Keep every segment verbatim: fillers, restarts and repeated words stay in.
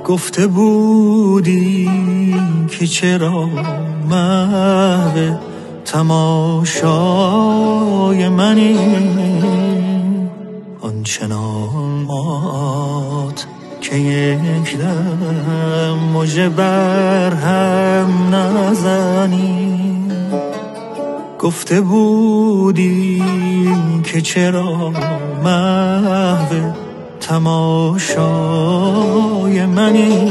گفته بودی که چرا محو تماشای منی، آنچنان مات که یک دم مژه بر هم نزنی. گفته بودی که چرا محو تماشای منی،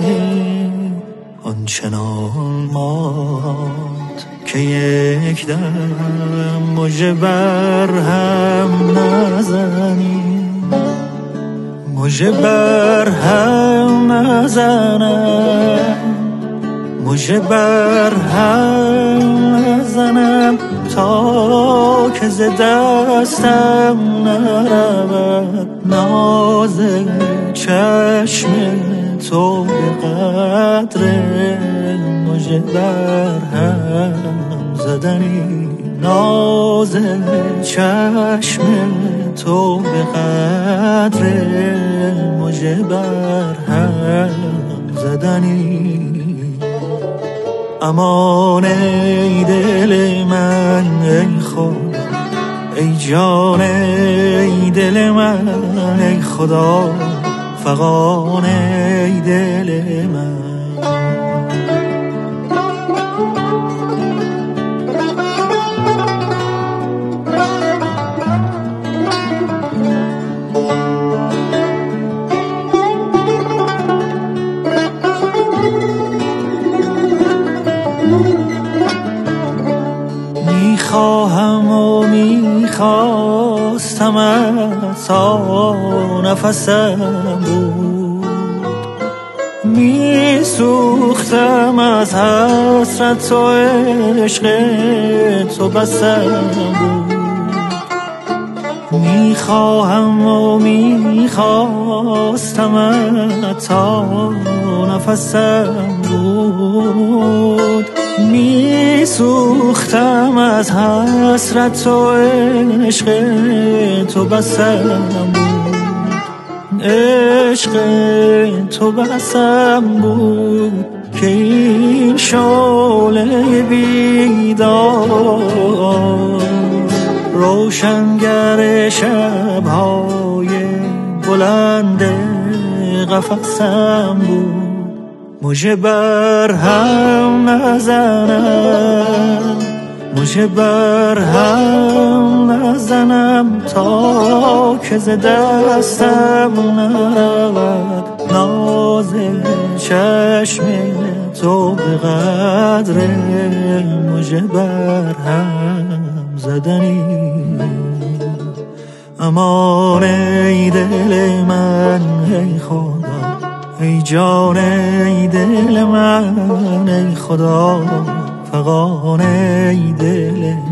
آنچنان مات که یک دم مژه بر هم نزنی. مژه بر هم نزنم، مژه بر هم نزنم تا که ز دستم نرود ناز چشم تو به قدر مژه بر هم زدنی. ناز چشم تو به قدر مژه بر هم زدنی. امان ای دل من ای خدا، ای جان ای دل من ای خدا، فغان ای دل من. میخواهم و میخواستم تا نفسم بود، میسوختم از حسرت و عشق تو بسم بود. میخواهم و میخواستم تا نفسم بود، میسوختم از حسرت و عشق تو بسم بود. عشق تو بسم بود که این شعله بیدار روشنگر شب‌های بلند قفسم بود. مژه بر هم نزنم، مژه بر هم نزنم تا که ز دستم نرود ناز چشم تو به قدر مژه بر هم زدنی. امان ای دل من ای خدا، ای جان ای دل من ای خدا، فغان ای دل من.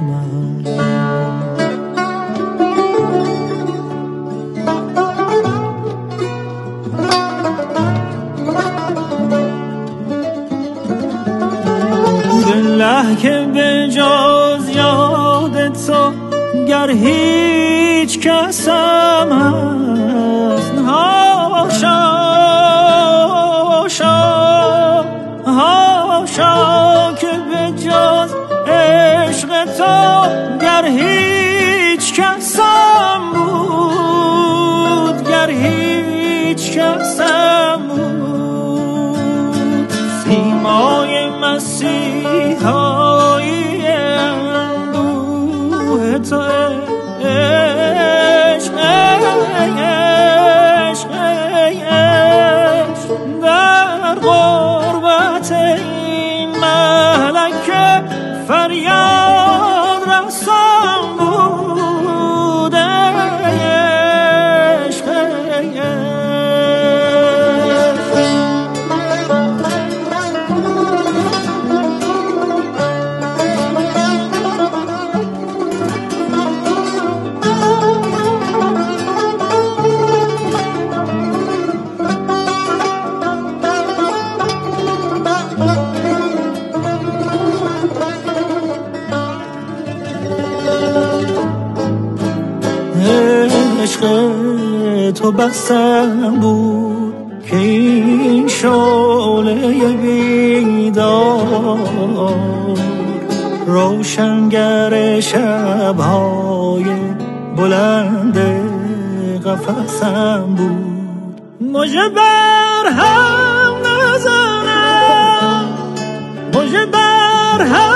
بالله که به جز یاد تو گر هیچ کسم هست، هاشا هاشا هاشا که به جز عشق تو گر هیچ کسم بود، گر هیچ کسم بود. سیمای مسیحایی اندوه تو عشق عشق عشق در غربت این ملکه فریاد رسان بود. عشق بسم بود که این شعله بیدار روشنگر شب‌های بلند قفسم بود. مژه بر هم نزنم، مژه بر هم